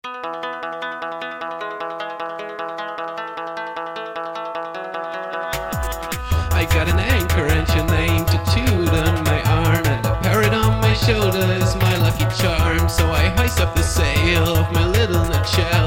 I got an anchor and your name tattooed on my arm, and a parrot on my shoulder is my lucky charm. So I hoist up the sail of my little nutshell